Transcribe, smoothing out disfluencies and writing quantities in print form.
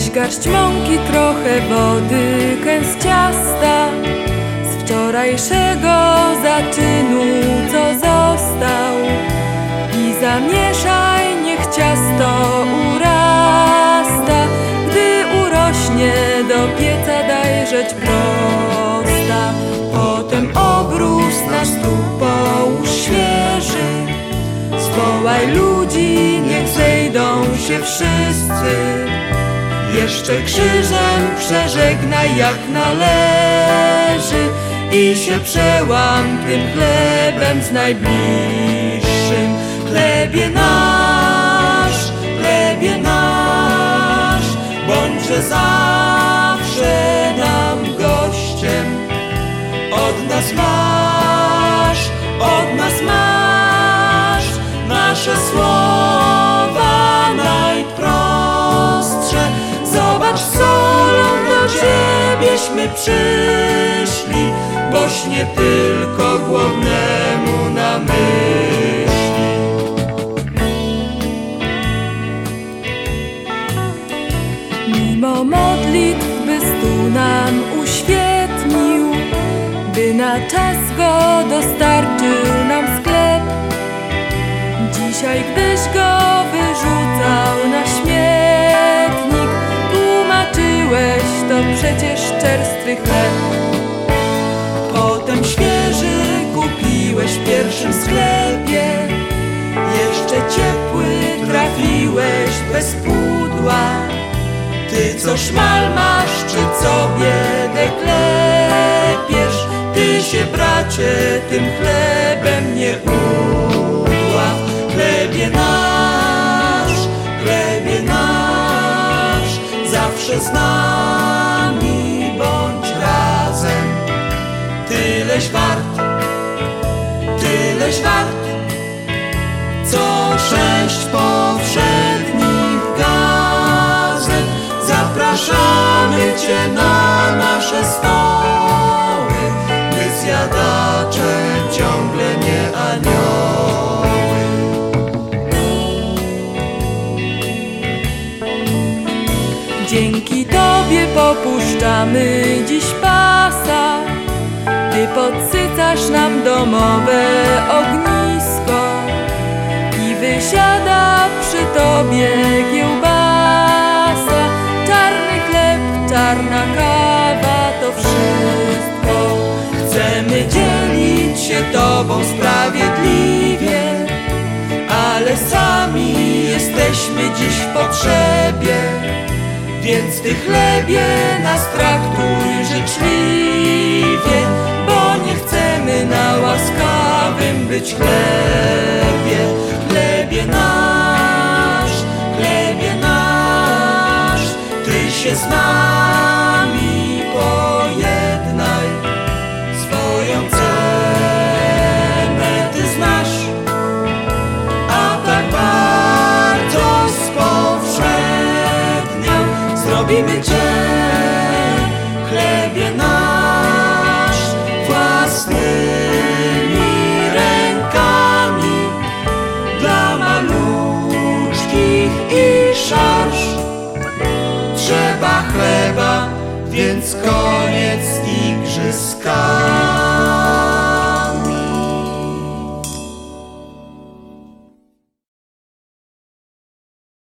Weź garść mąki, trochę wody, kęs ciasta z wczorajszego zaczynu, co został, i zamieszaj, niech ciasto urasta. Gdy urośnie, do pieca daj rzecz prosta. Potem obrus na stół połóż świeży, zwołaj ludzi, niech zejdą się wszyscy. Jeszcze krzyżem przeżegnaj jak należy i się przełam tym chlebem z najbliższym. Chlebie nasz, bądźże zawsze nam gościem. Od nas masz nasze słowa najprostsze. Zobacz, solą do Ciebieśmy przyszli, boś nie tylko głodnemu na myśli. Mimo modlitw, by stół nam uświetnił, by na czas go dostarczył nam sklep. Dzisiaj, gdyś go wyrzucał na śmietnik, tłumaczyłeś, to przecież czerstwy chleb. Potem świeży kupiłeś w pierwszym sklepie, jeszcze ciepły trafiłeś bez pudła. Ty, co szmal masz, czy co biedę klepiesz, ty się, bracie, tym chlebem nie udław. Chlebie nasz, zawsze z nami bądź razem. Tyleś wart, co 6 powszednich gazet. Zapraszamy Cię na nasze stoły, my zjadacze ciągle nie anioły. Dzięki Tobie popuszczamy dziś pasa, Ty podsycasz nam domowe ognisko i wysiada przy Tobie kiełbasa. Czarny chleb, czarna kawa, to wszystko. Chcemy dzielić się Tobą sprawiedliwie, ale sami jesteśmy dziś w potrzebie. Więc Ty, chlebie, nas traktuj życzliwie, bo nie chcemy na łaskawym być chlebie. Chlebie nasz, Ty się z nami pojednaj. Swoją cenę Ty znasz, a tak bardzo spowszedniał. Zrobimy Cię, chlebie nasz, własnymi rękami, dla maluczkich i szarż. Trzeba chleba, więc koniec z igrzyskami.